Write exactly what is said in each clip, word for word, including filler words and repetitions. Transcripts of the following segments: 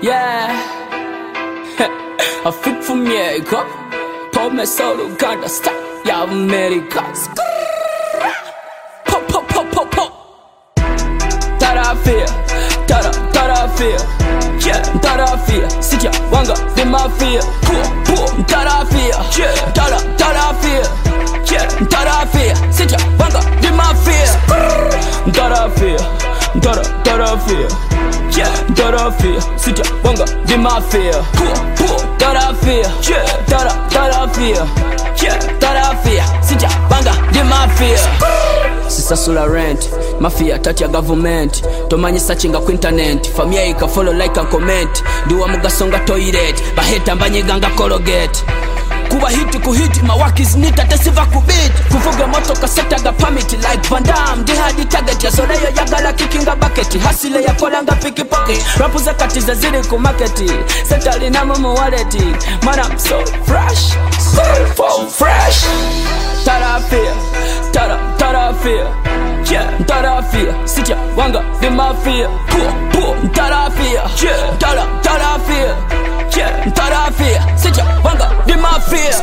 Yeah. A fit from America. Paul me solo Uganda style. Yeah, America. Pop, pop, pop, pop, pop. Tada feel. Tada, tada feel. Yeah, tada feel. Sit ya, wanga, the mafia. Poor, poor, tada feel. Yeah, tada, tada feel. Yeah, tada feel. Sit ya, wanga, the mafia. Tada feel. Tada, tada feel. Yeah, tada feel. Sit ya, wanga, the mafia. Poor, poor, tada feel. Yeah, tada, tada feel. Yeah, tada feel. Sit ya, wanga, the mafia. Sisasula rent, mafia tati ya government. Tomanyisa chinga ku internet. Famia ika follow like and comment. Ndiwa mugasonga toilet. Baheta mbanyeganga cologate. Kuwa hiti kuhiti mawakis nita tesiva kubit. Kufuga moto kaseta ga permit like Van Damme. Dihadi target ya soleyo ya gala kikinga bucket. Hasile ya kolanga piki pocket. Rapu za katiza zili kumaketi. Setali na mumu waleti. Man I'm so fresh, so so fresh. Tada feel, tada, tada feel. Yeah, tada feel. Sit ya, wanga, the mafia. Poor, poor, tada feel. Yeah, tada, tada feel. Yeah, tada feel. Sit ya, wanga, the mafia.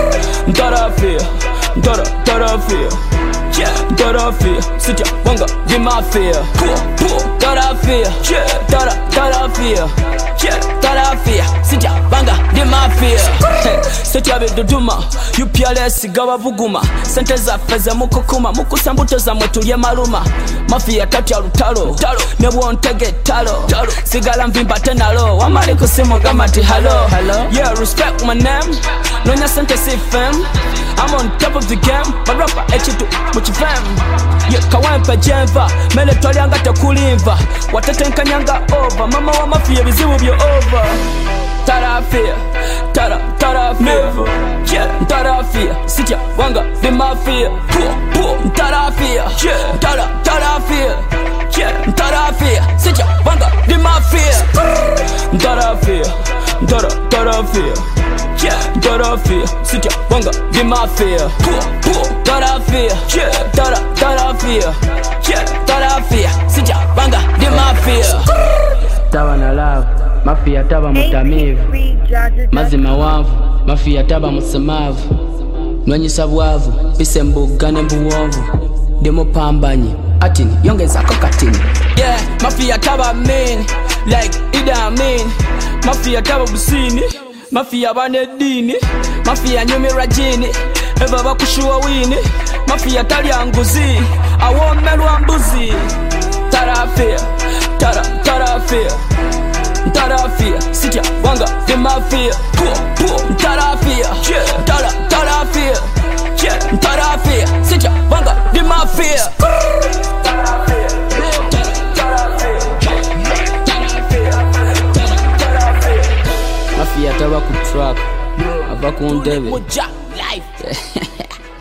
Tada feel, tada, tada feel. Yeah, tada feel. Sit ya, wanga, the mafia. Poor, poor, tada feel. Yeah, tada, tada feel. Yeah, tada feel. Sit ya, wanga, the mafia. Sit ya biduduma, U P L S gawa vuguma. Sente za feze mukukuma, mukusambuto za mwetu ye maluma. Mafia tatu ya lutalo, nebu ontege talo. Sigala mvimba tenalo, wamali kusimu gamati hello. Yeah, respect my name, nonya sente si fam. I'm on top of the game, my rapper echitu muchi fam. Yeah, kawempe jenva, mele twali angate kulimva. Watete nkanyanga over, mama wa mafia bizibu byo over. Tada feel, tada, tada feel. Yeah, tada feel. Sit ya, wanga, the mafia. Poor, poor, tada feel. Yeah, tada, tada feel. Yeah, tada feel. Sit ya, wanga, the mafia. Tada feel, tada, tada feel. Yeah, tada feel. Sit ya, wanga, the mafia. Poor, poor, tada feel. Yeah, tada, tada feel. Yeah, tada feel. Sit ya, wanga, the mafia. Tawa na love. Mafia taba mutamivu, mazima wavu. Mafia taba musemavu, nwanyisa bwavu. Bise mbugane mbuwovu, demo pambanyi atini, yongeza kokatini. Yeah, mafia taba mean, like Ida Amin. Mafia taba busini, mafia banedini. Mafia nyumi rajini, eva bakushuwa wini. Mafia tali anguzi, awomelwa mbuzi. Tada feel, tada, tada feel. Tada feel, sit ya, wanga, the mafia. Poor, poor, tada feel. Yeah, tada, tada feel. Yeah, tada feel, sit ya, wanga, the mafia. Tada feel, tada, tada feel. Tada feel, tada, tada feel. Mafia taba ku track, aba ku ndebe.